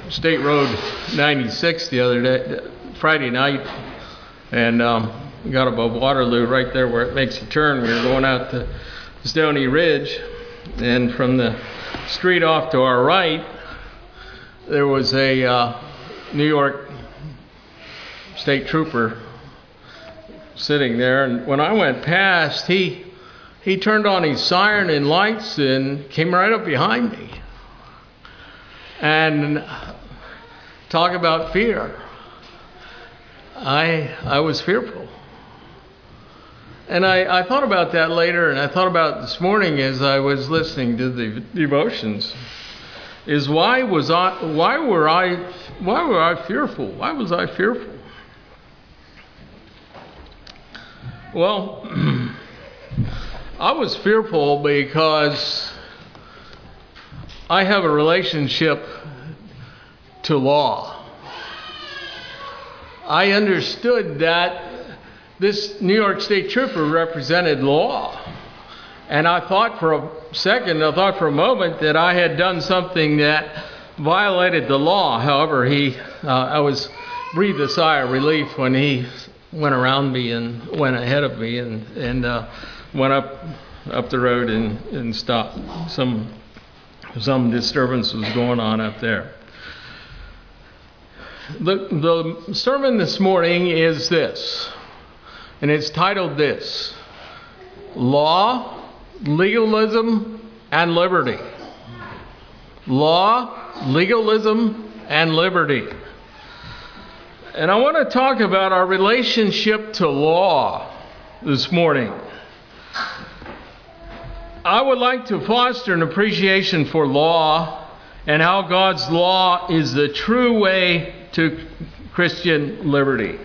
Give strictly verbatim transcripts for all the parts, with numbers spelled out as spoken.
State Road ninety-six the other day, Friday night, and um, got above Waterloo right there where it makes a turn. We were going out to Stony Ridge, and from the street off to our right, there was a uh, New York State Trooper sitting there, and when I went past, he he turned on his siren and lights and came right up behind me. And talk about fear. I I was fearful. And I, I thought about that later, and I thought about it this morning as I was listening to the devotions. Is why was I why were I why were I fearful? Why was I fearful? Well, I was fearful because I have a relationship to law. I understood that this New York State Trooper represented law. And I thought for a second, I thought for a moment that I had done something that violated the law. However, he, uh, I was breathed a sigh of relief when he went around me and went ahead of me and, and uh, went up up the road and, and stopped. Some some disturbance was going on up there. The, the sermon this morning is this, and it's titled this: Law, Legalism, and Liberty. Law, Legalism, and Liberty. And I want to talk about our relationship to law this morning. I would like to foster an appreciation for law and how God's law is the true way to Christian liberty.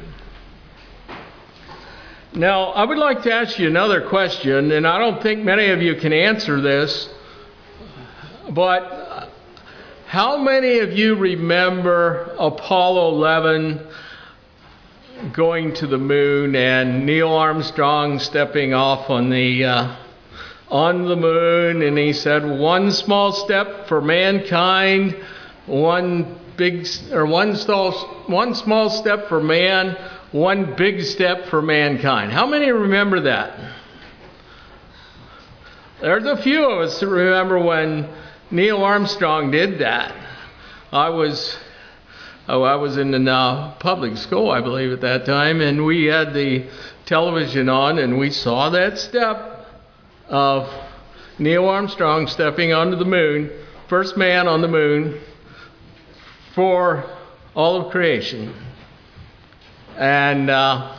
Now, I would like to ask you another question, and I don't think many of you can answer this, but how many of you remember Apollo eleven going to the moon and Neil Armstrong stepping off on the uh, on the moon, and he said, "One small step for mankind, one big or one small one small step for man, one big step for mankind." How many remember that? There's a few of us that remember when Neil Armstrong did that. I was oh, I was in the uh, public school, I believe, at that time, and we had the television on, and we saw that step of Neil Armstrong stepping onto the moon, first man on the moon for all of creation. And uh,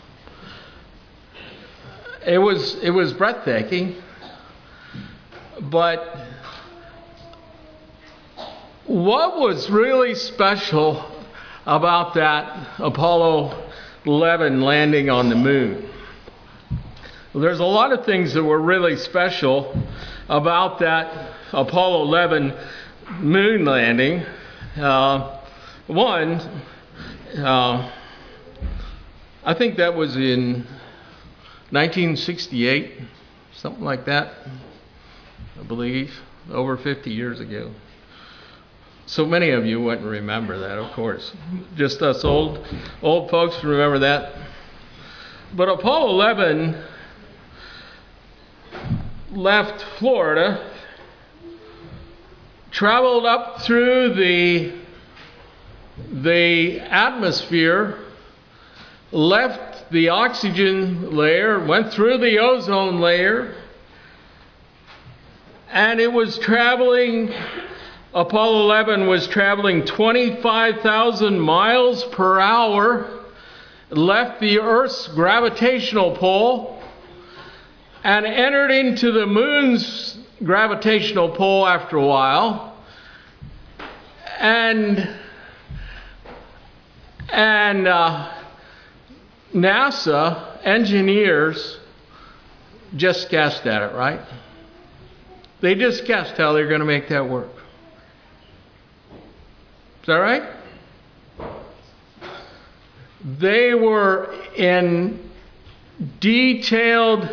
it was it was breathtaking. But what was really special about that Apollo eleven landing on the moon? Well, there's a lot of things that were really special about that Apollo eleven moon landing. Uh, one, uh, I think that was in nineteen sixty-eight, something like that, I believe, over fifty years ago. So many of you wouldn't remember that, of course. Just us old old folks remember that. But Apollo eleven left Florida, traveled up through the the atmosphere, left the oxygen layer, went through the ozone layer, and it was traveling, Apollo eleven was traveling twenty-five thousand miles per hour, left the Earth's gravitational pull, and entered into the moon's gravitational pull after a while. And and uh, NASA engineers just guessed at it, right? They just guessed how they're going to make that work. Is that right? They were in detailed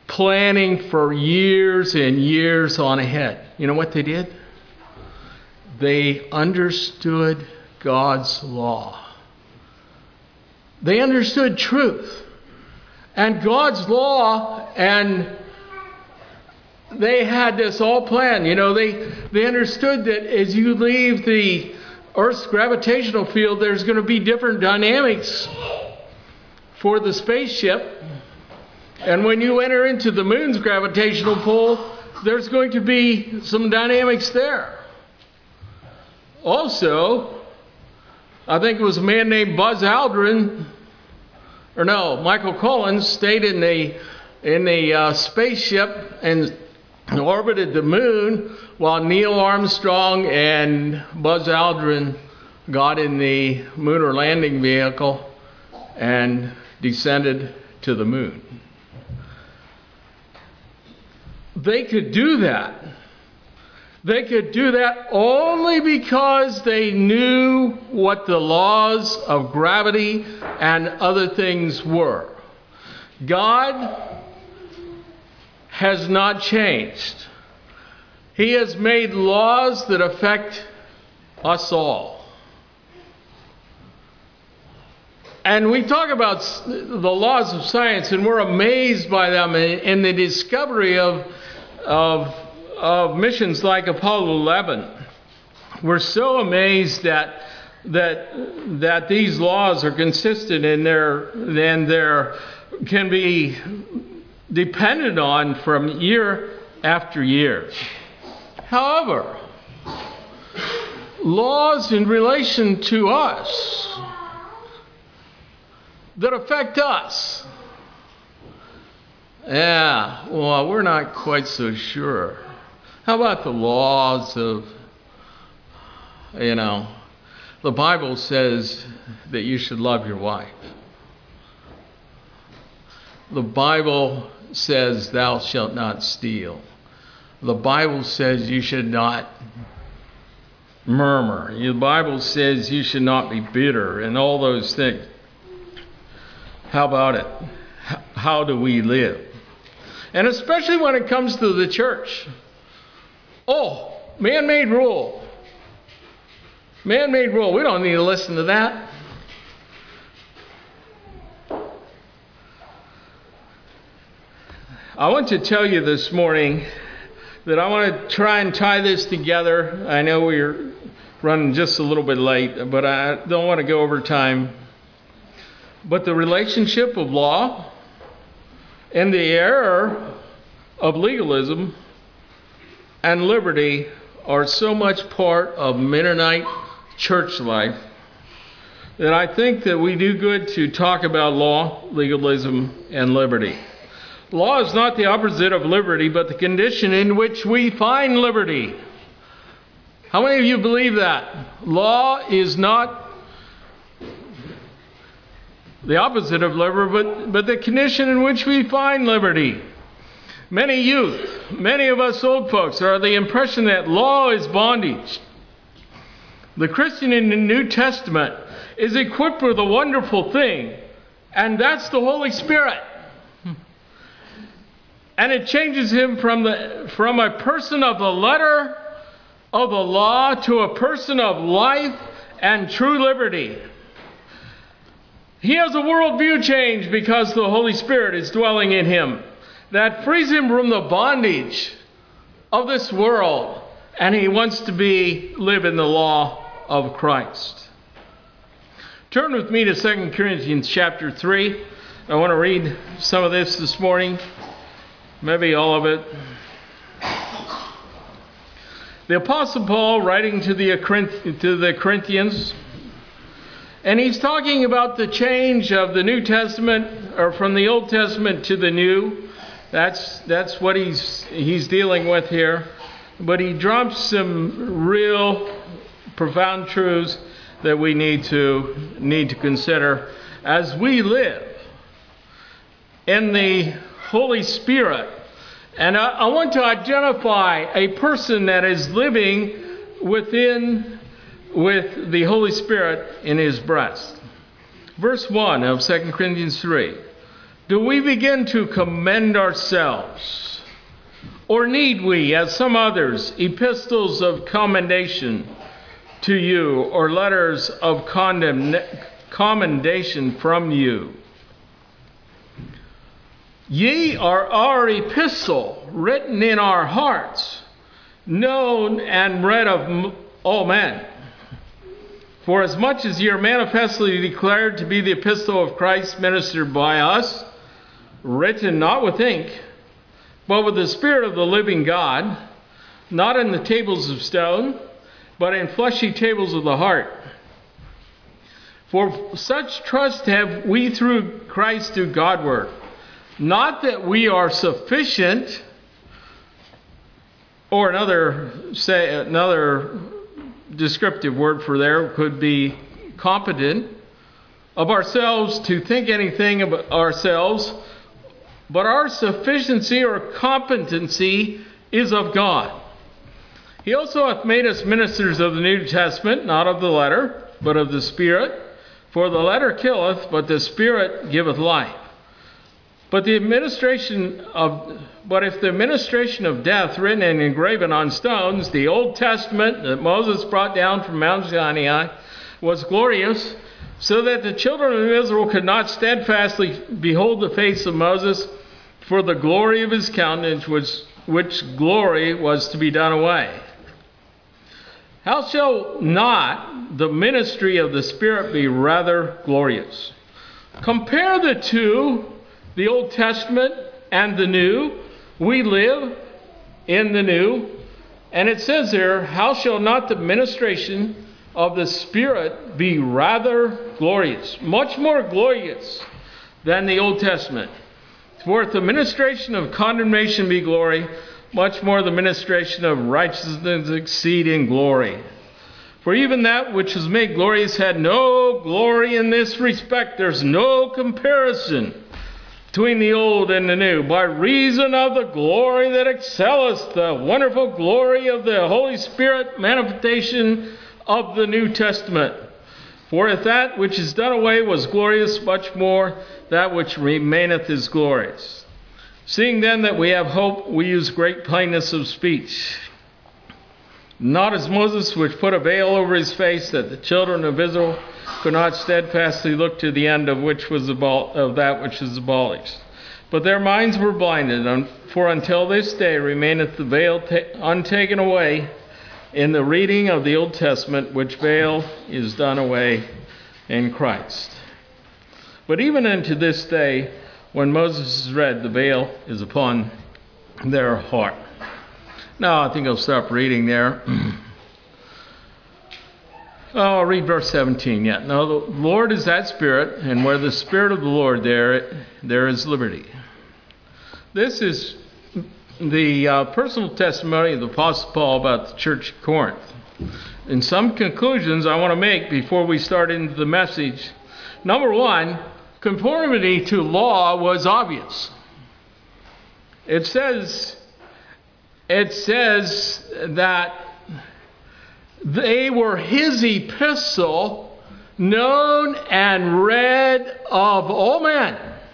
planning for years and years on ahead. You know what they did? they understood God's law. They understood truth. And God's law, and they had this all planned. You know, they, they understood that as you leave the Earth's gravitational field, there's going to be different dynamics for the spaceship. And when you enter into the moon's gravitational pull, there's going to be some dynamics there. Also, I think it was a man named Buzz Aldrin, or no, Michael Collins, stayed in the in the uh, spaceship and orbited the moon, while Neil Armstrong and Buzz Aldrin got in the lunar landing vehicle and descended to the moon. They could do that. They could do that only because they knew what the laws of gravity and other things were. God has not changed. He has made laws that affect us all. And we talk about the laws of science, and we're amazed by them in the discovery of, of, of missions like Apollo eleven. We're so amazed that that that these laws are consistent and they're and they're can be depended on from year after year. However, laws in relation to us that affect us, yeah, well, we're not quite so sure. How about the laws of, you know, the Bible says that you should love your wife. The Bible says thou shalt not steal. The Bible says you should not murmur. The Bible says you should not be bitter and all those things. How about it? How do we live? And especially when it comes to the church. Oh, man-made rule. Man-made rule. We don't need to listen to that. I want to tell you this morning that I want to try and tie this together. I know we're running just a little bit late, but I don't want to go over time. But the relationship of law and the error of legalism and liberty are so much part of Mennonite church life that I think that we do good to talk about law, legalism, and liberty. Law is not the opposite of liberty, but the condition in which we find liberty. How many of you believe that? Law is not the opposite of liberty, but, but the condition in which we find liberty. Many youth, many of us old folks are the impression that law is bondage. The Christian in the New Testament is equipped with a wonderful thing, and that's the Holy Spirit. And it changes him from the from a person of the letter of the law to a person of life and true liberty. He has a worldview change because the Holy Spirit is dwelling in him. That frees him from the bondage of this world, and he wants to be live in the law of Christ. Turn with me to Second Corinthians chapter three. I want to read some of this this morning, maybe all of it. The Apostle Paul, writing to the to the Corinthians, and he's talking about the change of the New Testament, or from the Old Testament to the New. That's that's what he's he's dealing with here. But he drops some real profound truths that we need to need to consider as we live in the Holy Spirit. And I, I want to identify a person that is living within with the Holy Spirit in his breast. Verse one of Second Corinthians three. Do we begin to commend ourselves? Or need we, as some others, epistles of commendation? to you, or letters of condemn- commendation from you. Ye are our epistle, written in our hearts, known and read of all men. For as much as ye are manifestly declared to be the epistle of Christ, ministered by us, written not with ink, but with the Spirit of the living God, not in the tables of stone, but in fleshy tables of the heart. For such trust have we through Christ to Godward. Not that we are sufficient, or another say another descriptive word for there could be competent, of ourselves to think anything about ourselves, but our sufficiency or competency is of God. He also hath made us ministers of the New Testament, not of the letter, but of the Spirit. For the letter killeth, but the Spirit giveth life. But the administration of, but if the administration of death written and engraven on stones, the Old Testament that Moses brought down from Mount Sinai, was glorious, so that the children of Israel could not steadfastly behold the face of Moses, for the glory of his countenance, which, which glory was to be done away. How shall not the ministry of the Spirit be rather glorious? Compare the two, the Old Testament and the New. We live in the New. And it says there, how shall not the ministration of the Spirit be rather glorious? Much more glorious than the Old Testament. For if the ministration of condemnation be glory, much more the ministration of righteousness exceed in glory. For even that which is made glorious had no glory in this respect. There's no comparison between the old and the new, by reason of the glory that excelleth, the wonderful glory of the Holy Spirit manifestation of the New Testament. For if that which is done away was glorious, much more that which remaineth is glorious. Seeing then that we have hope, we use great plainness of speech. Not as Moses, which put a veil over his face, that the children of Israel could not steadfastly look to the end of which was abol- of that which is abolished. But their minds were blinded, for until this day remaineth the veil ta- untaken away in the reading of the Old Testament, which veil is done away in Christ. But even unto this day, when Moses is read, the veil is upon their heart. Now, I think I'll stop reading there. Oh, I'll read verse seventeen yet. Now, the Lord is that Spirit, and where the Spirit of the Lord, there, there is liberty. This is the uh, personal testimony of the Apostle Paul about the church of Corinth. And some conclusions I want to make before we start into the message. Number one, conformity to law was obvious. It says, it says that they were his epistle, known and read of all men.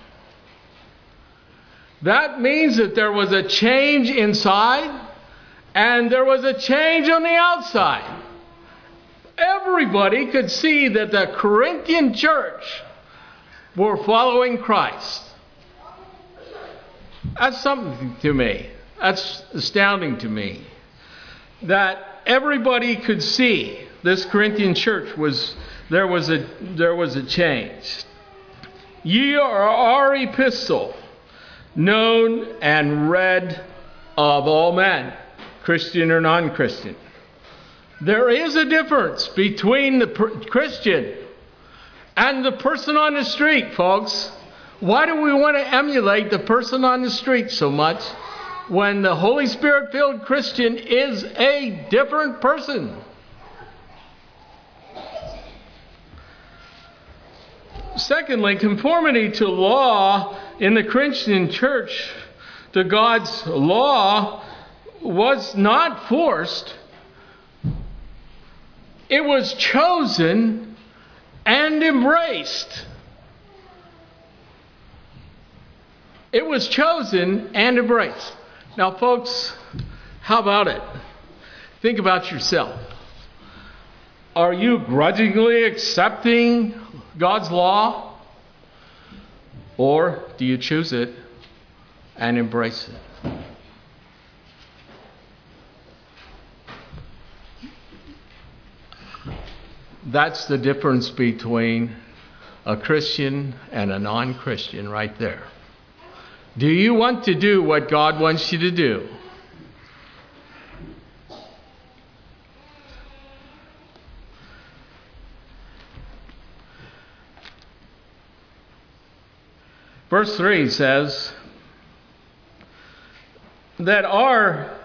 That means that there was a change inside and there was a change on the outside. Everybody could see that the Corinthian church were following Christ. That's something to me. That's astounding to me. That everybody could see this Corinthian church was there was a there was a change. Ye are our epistle, known and read of all men, Christian or non-Christian. There is a difference between the Christian and the person on the street, folks. Why do we want to emulate the person on the street so much when the Holy Spirit-filled Christian is a different person? Secondly, conformity to law in the Christian church, to God's law, was not forced. It was chosen and embraced. It was chosen and embraced. Now, folks, how about it? Think about yourself. Are you grudgingly accepting God's law? Or do you choose it and embrace it? That's the difference between a Christian and a non-Christian right there. Do you want to do what God wants you to do? Verse three says that our,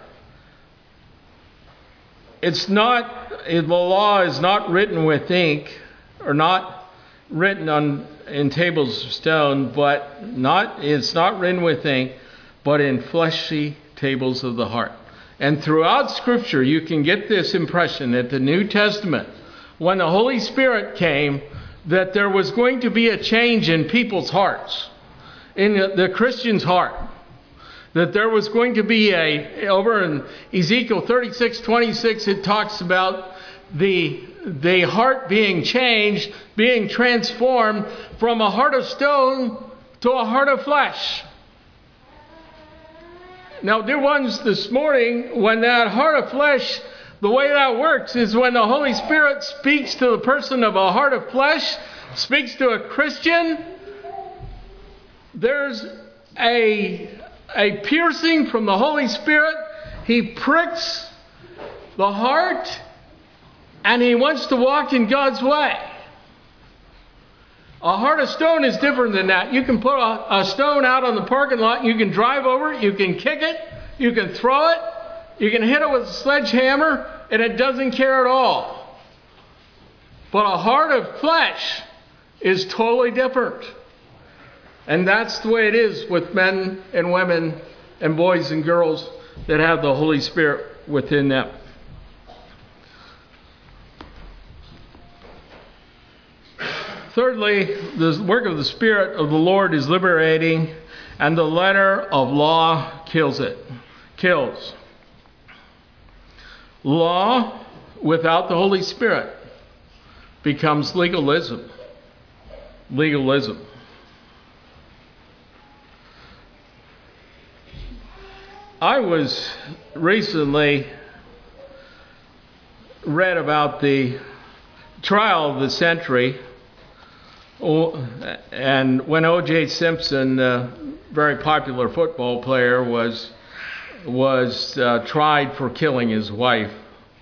it's not, the law is not written with ink, or not written on in tables of stone, but not, it's not written with ink, but in fleshy tables of the heart. And throughout Scripture, you can get this impression that the New Testament, when the Holy Spirit came, that there was going to be a change in people's hearts, in the, the Christian's heart. That there was going to be a, over in Ezekiel thirty-six twenty-six, it talks about the, the heart being changed, being transformed from a heart of stone to a heart of flesh. Now, dear ones, this morning, when that heart of flesh, the way that works is when the Holy Spirit speaks to the person of a heart of flesh, speaks to a Christian, there's a, a piercing from the Holy Spirit. He pricks the heart, and he wants to walk in God's way. A heart of stone is different than that. You can put a, a stone out on the parking lot, you can drive over it, you can kick it, you can throw it, you can hit it with a sledgehammer, and it doesn't care at all. But a heart of flesh is totally different. And that's the way it is with men and women and boys and girls that have the Holy Spirit within them. Thirdly, the work of the Spirit of the Lord is liberating, and the letter of law kills it. Kills. Law without the Holy Spirit becomes legalism. Legalism. I was recently read about the trial of the century, and when O J Simpson, a very popular football player, was was uh, tried for killing his wife,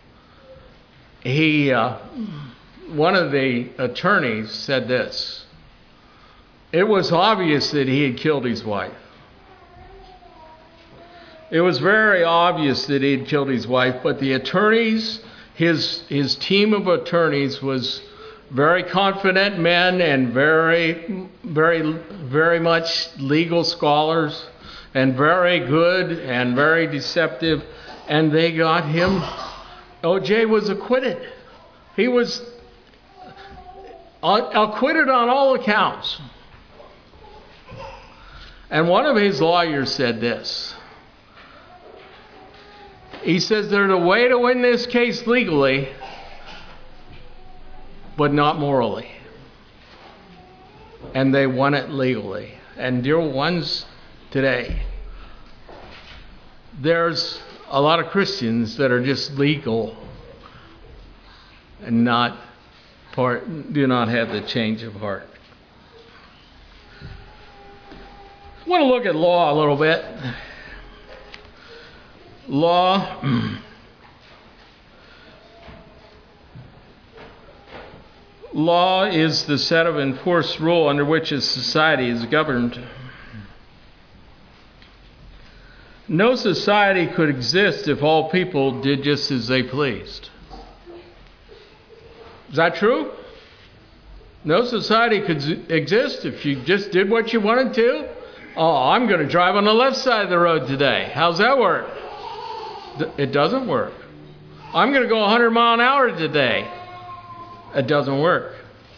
he uh, one of the attorneys said this: it was obvious that he had killed his wife. It was very obvious that he had killed his wife, but the attorneys, his his team of attorneys was very confident men and very, very, very much legal scholars, and very good and very deceptive, and they got him. O J was acquitted. He was acquitted on all accounts. And one of his lawyers said this. He says there's a way to win this case legally, but not morally. And they won it legally. And dear ones, today, there's a lot of Christians that are just legal and not part, do not have the change of heart. I want to look at law a little bit. Law. Law is the set of enforced rule under which a society is governed. No society could exist if all people did just as they pleased. Is that true? No society could exist if you just did what you wanted to. Oh, I'm going to drive on the left side of the road today. How's that work? It doesn't work. I'm going to go one hundred miles an hour today. It doesn't work.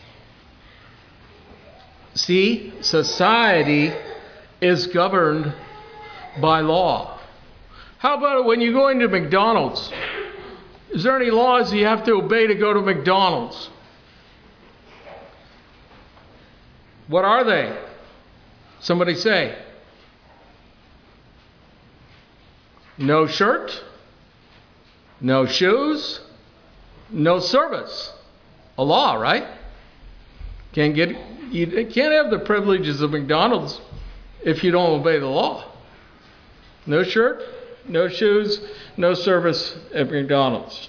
See, society is governed by law. How about it when you go into McDonald's Is there any laws you have to obey to go to McDonald's? What are they? Somebody say. No shirt, no shoes, no service. A law, right? Can't get you can't have the privileges of McDonald's if you don't obey the law. No shirt, no shoes, no service at McDonald's.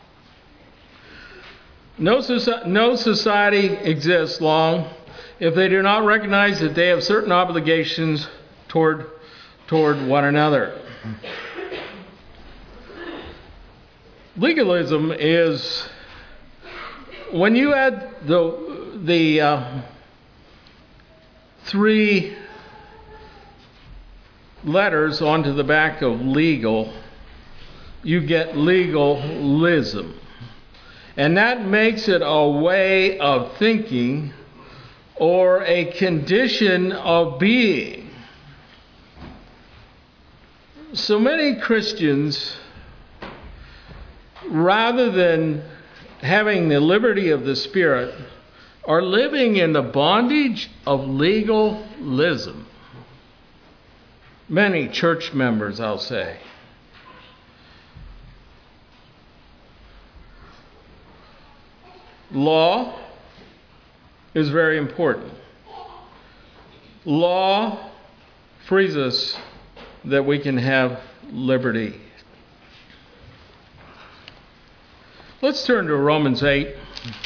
No, soci- no society exists long if they do not recognize that they have certain obligations toward toward one another. Legalism is when you add the the uh, three letters onto the back of legal, you get legalism. And that makes it a way of thinking or a condition of being. So many Christians, rather than having the liberty of the Spirit, are living in the bondage of legalism. Many church members, I'll say. Law is very important. Law frees us that we can have liberty. Let's turn to Romans eight.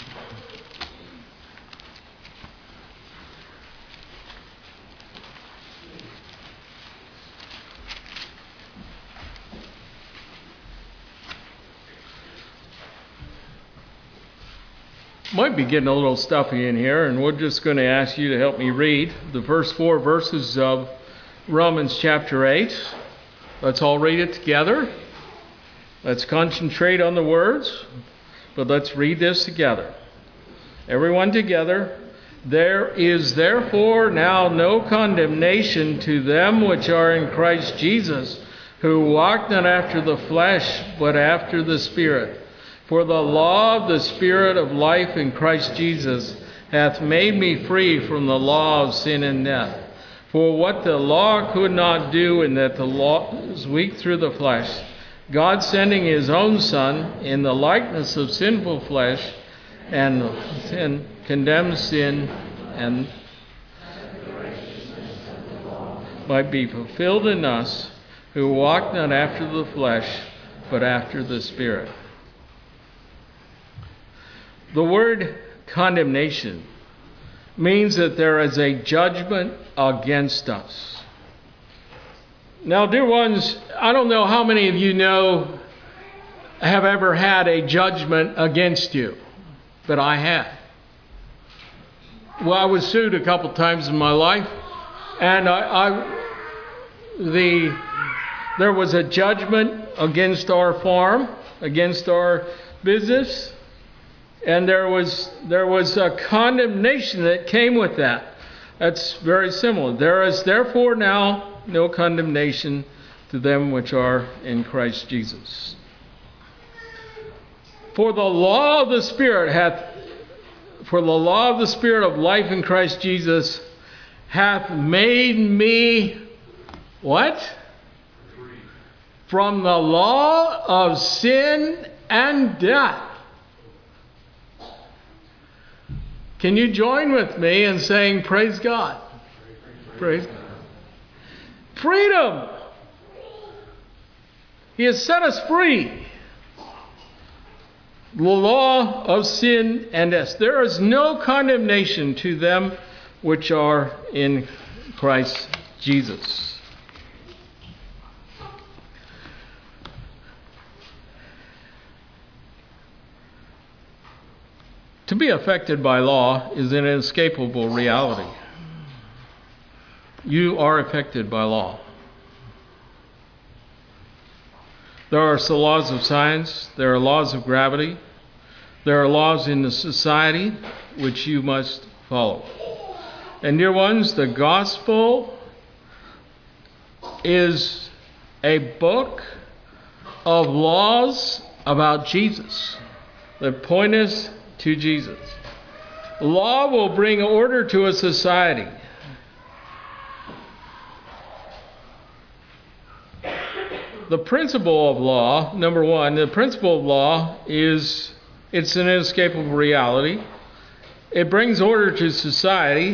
Might be getting a little stuffy in here, and we're just going to ask you to help me read the first four verses of Romans chapter eight. Let's all read it together. Let's concentrate on the words, but let's read this together. Everyone together. There is therefore now no condemnation to them which are in Christ Jesus, who walk not after the flesh, but after the Spirit. For the law of the Spirit of life in Christ Jesus hath made me free from the law of sin and death. For what the law could not do, in that the law is weak through the flesh, God sending his own Son in the likeness of sinful flesh, and sin condemned sin, and might be fulfilled in us, who walk not after the flesh, but after the Spirit. The word condemnation means that there is a judgment against us. Now, dear ones, I don't know how many of you know have ever had a judgment against you, but I have. Well, I was sued a couple times in my life, and I, I the there was a judgment against our farm, against our business. And there was there was a condemnation that came with that. That's very similar. There is therefore now no condemnation to them which are in Christ Jesus. For the law of the Spirit hath for the law of the Spirit of life in Christ Jesus hath made me what? Free. From the law of sin and death. Can you join with me in saying, praise God? Praise God. Freedom. He has set us free. The law of sin and death. There is no condemnation to them which are in Christ Jesus. To be affected by law is an inescapable reality. You are affected by law. There are the laws of science. There are laws of gravity. There are laws in the society which you must follow. And dear ones, the gospel is a book of laws about Jesus. They point us to Jesus. Law will bring order to a society. The principle of law, number one, the principle of law is it's an inescapable reality. It brings order to society.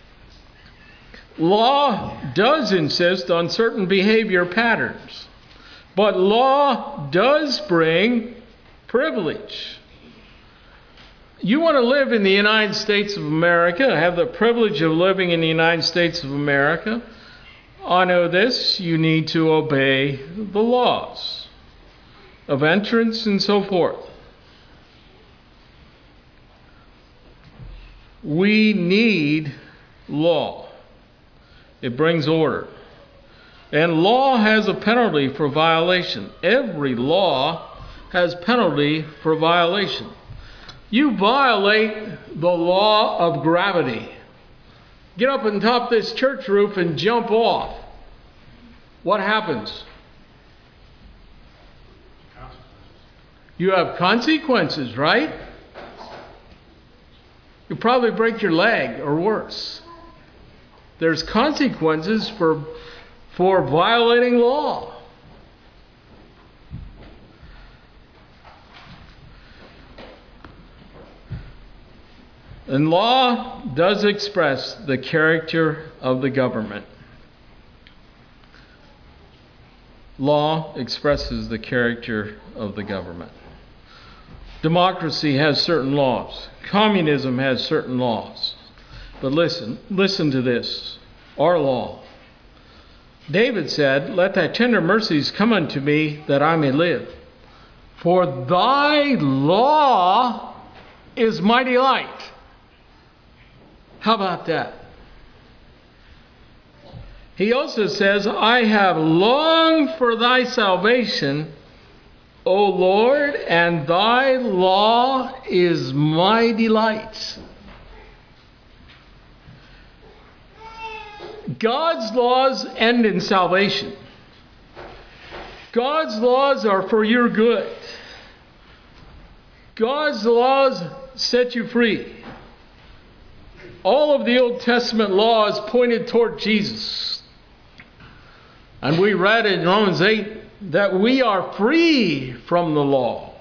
Law does insist on certain behavior patterns, but law does bring privilege. You want to live in the United States of America, have the privilege of living in the United States of America. I know this, you need to obey the laws of entrance and so forth. We need law. It brings order. And law has a penalty for violation. Every law has penalty for violation. You violate the law of gravity. Get up on top of this church roof and jump off. What happens? You have consequences, right? You probably break your leg or worse. There's consequences for, for violating law. And law does express the character of the government. Law expresses the character of the government. Democracy has certain laws. Communism has certain laws. But listen, listen to this. Our law. David said, "Let thy tender mercies come unto me, that I may live. For thy law is my delight." How about that? He also says, "I have longed for thy salvation, O Lord, and thy law is my delight." God's laws end in salvation. God's laws are for your good. God's laws set you free. All of the Old Testament laws pointed toward Jesus. And we read in Romans eight that we are free from the law.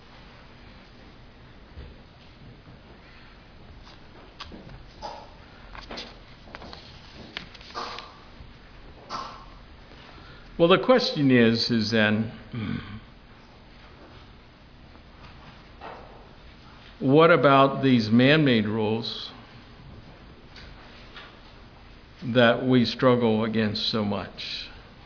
Well, the question is, is then, what about these man-made rules that we struggle against so much?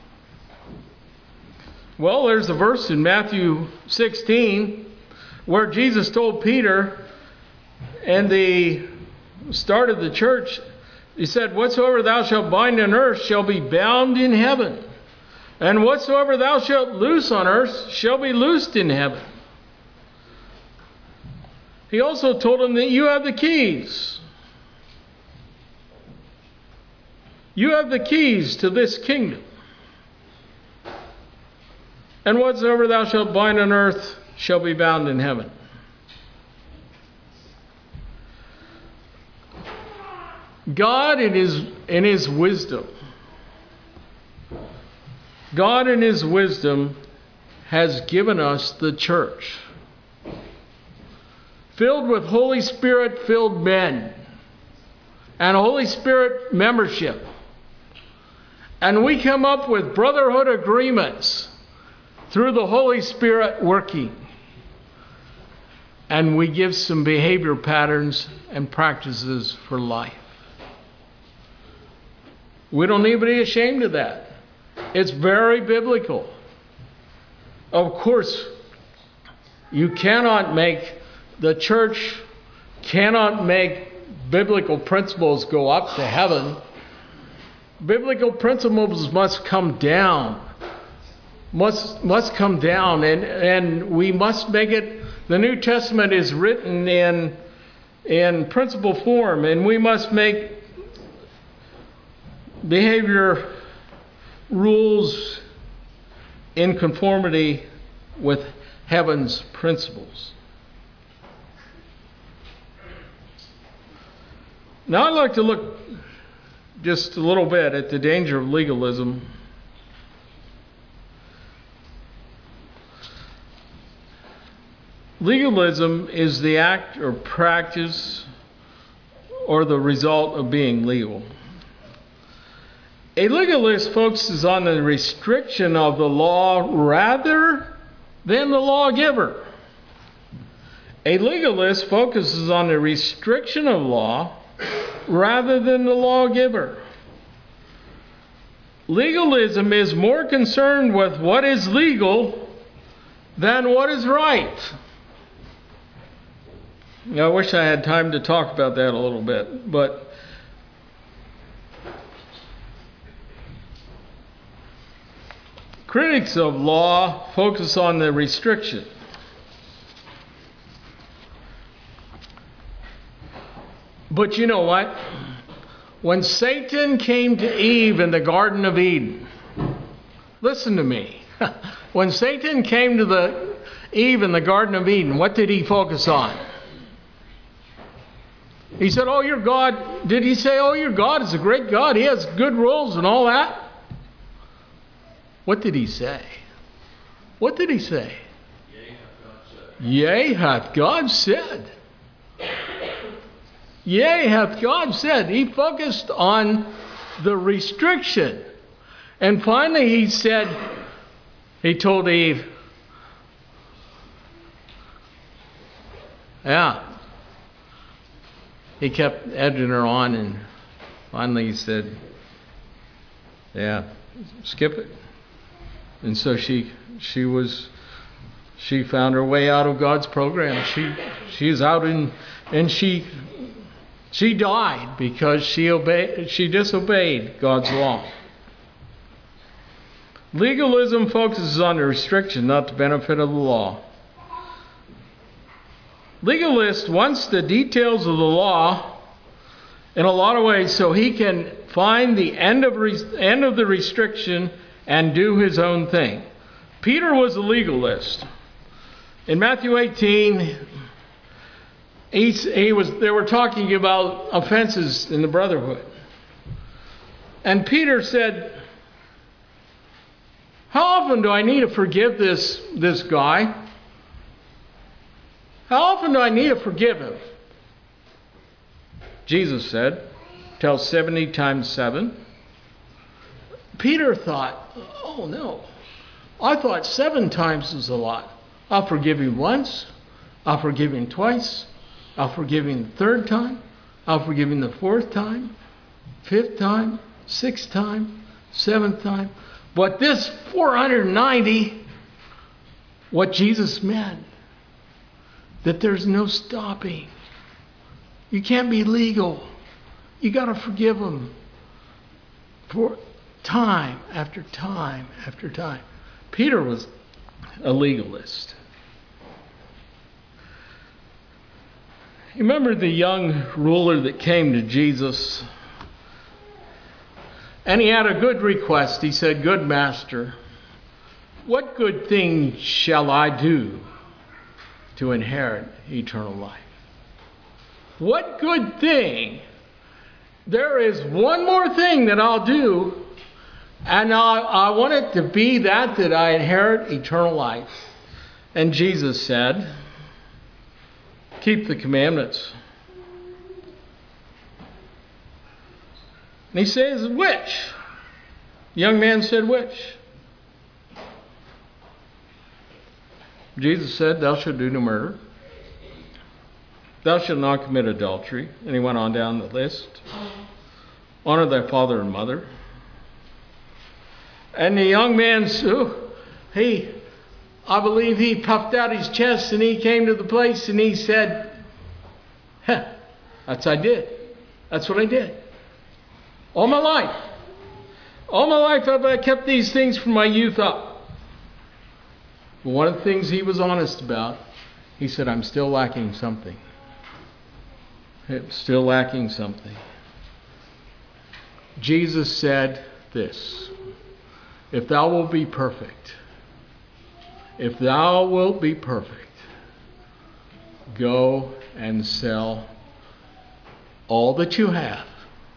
Well, there's a verse in Matthew sixteen where Jesus told Peter and the start of the church, he said, "Whatsoever thou shalt bind on earth shall be bound in heaven, and whatsoever thou shalt loose on earth shall be loosed in heaven." He also told him that you have the keys. You have the keys to this kingdom. And whatsoever thou shalt bind on earth shall be bound in heaven. God in his, in his wisdom, God in his wisdom has given us the church, filled with Holy Spirit filled men and Holy Spirit membership. And we come up with brotherhood agreements through the Holy Spirit working. And we give some behavior patterns and practices for life. We don't need to be ashamed of that. It's very biblical. Of course, you cannot make, the church cannot make biblical principles go up to heaven. Biblical principles must come down. Must must come down, and, and we must make it. The New Testament is written in in principle form, and we must make behavior rules in conformity with heaven's principles. Now I'd like to look just a little bit at the danger of legalism. Legalism is the act or practice or the result of being legal. A legalist focuses on the restriction of the law rather than the lawgiver. A legalist focuses on the restriction of law rather than the lawgiver. Legalism is more concerned with what is legal than what is right. Now, I wish I had time to talk about that a little bit, but critics of law focus on the restriction. But you know what? When Satan came to Eve in the Garden of Eden, listen to me. When Satan came to the Eve in the Garden of Eden, what did he focus on? He said, oh, your God, did he say, oh, your God is a great God. He has good rules and all that? What did he say? What did he say? Yea, hath God said. Yea, hath God said. He focused on the restriction. And finally he said, he told Eve, yeah. He kept edging her on, and finally he said, yeah, skip it. And so she she was she found her way out of God's program. She she's out in and she she died because she obeyed she disobeyed God's law. Legalism focuses on the restriction, not the benefit of the law. Legalist wants the details of the law in a lot of ways so he can find the end of re- end of the restriction and do his own thing. Peter was a legalist. In Matthew eighteen, he, he was they were talking about offenses in the brotherhood. And Peter said, how often do I need to forgive this, this guy? How often do I need to forgive him? Jesus said, till seventy times seven. Peter thought, oh no, I thought seven times is a lot. I'll forgive him once. I'll forgive him twice. I'll forgive him the third time. I'll forgive him the fourth time, fifth time, sixth time, seventh time. But this four hundred ninety, what Jesus meant, that there's no stopping. You can't be legal. You got to forgive them for time after time after time. Peter was a legalist. You remember the young ruler that came to Jesus? And he had a good request. He said, good master, what good thing shall I do to inherit eternal life? What good thing? There is one more thing that I'll do, and I, I want it to be that, that I inherit eternal life. And Jesus said, keep the commandments. And he says, which? The young man said, which? Jesus said, thou shalt do no murder. Thou shalt not commit adultery. And he went on down the list. Honor thy father and mother. And the young man, oh, he, I believe he puffed out his chest and he came to the place and he said, huh, that's what I did. That's what I did. All my life. All my life have I kept these things from my youth up. But one of the things he was honest about, he said, I'm still lacking something. I'm still lacking something. Jesus said this, if thou wilt be perfect, if thou wilt be perfect, go and sell all that you have.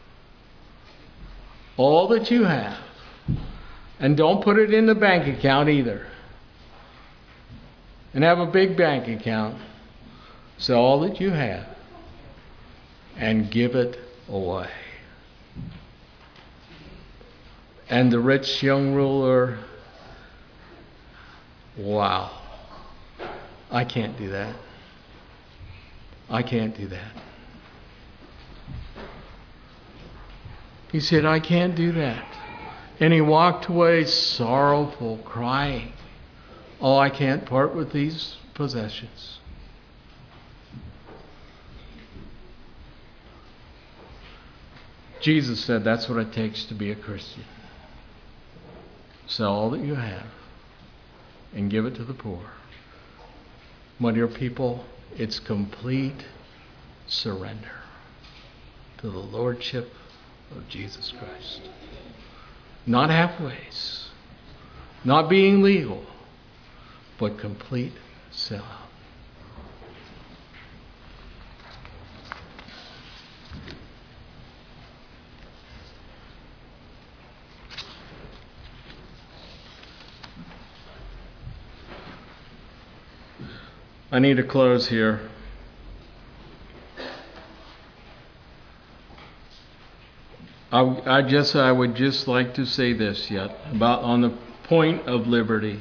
All that you have. And don't put it in the bank account either. And have a big bank account. Sell all that you have and give it away. And the rich young ruler, wow, I can't do that. I can't do that. He said, I can't do that. And he walked away sorrowful, crying, oh, I can't part with these possessions. Jesus said that's what it takes to be a Christian. Sell all that you have and give it to the poor. My dear people, it's complete surrender to the Lordship of Jesus Christ. Not halfways, not being legal, but complete sellout. I need to close here. I, I just I would just like to say this yet about on the point of liberty.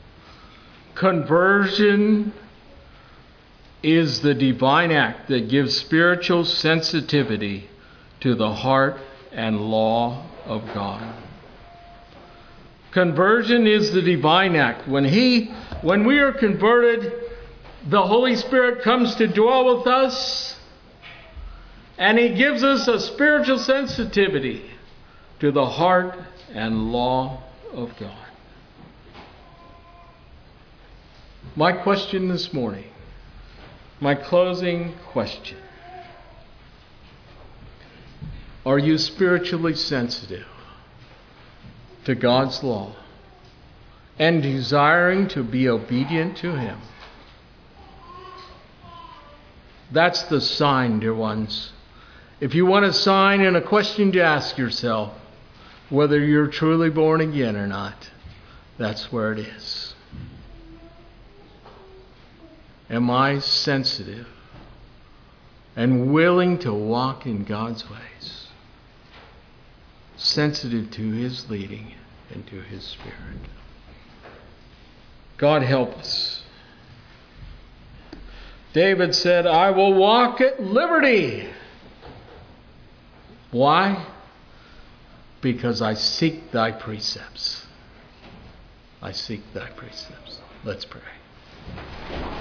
Conversion is the divine act that gives spiritual sensitivity to the heart and law of God. Conversion is the divine act. When he when we are converted, the Holy Spirit comes to dwell with us, and He gives us a spiritual sensitivity to the heart and law of God. My question this morning, my closing question, are you spiritually sensitive to God's law and desiring to be obedient to Him? That's the sign, dear ones. If you want a sign and a question to ask yourself, whether you're truly born again or not, that's where it is. Am I sensitive and willing to walk in God's ways? Sensitive to His leading and to His Spirit. God help us. David said, I will walk at liberty. Why? Because I seek thy precepts. I seek thy precepts. Let's pray.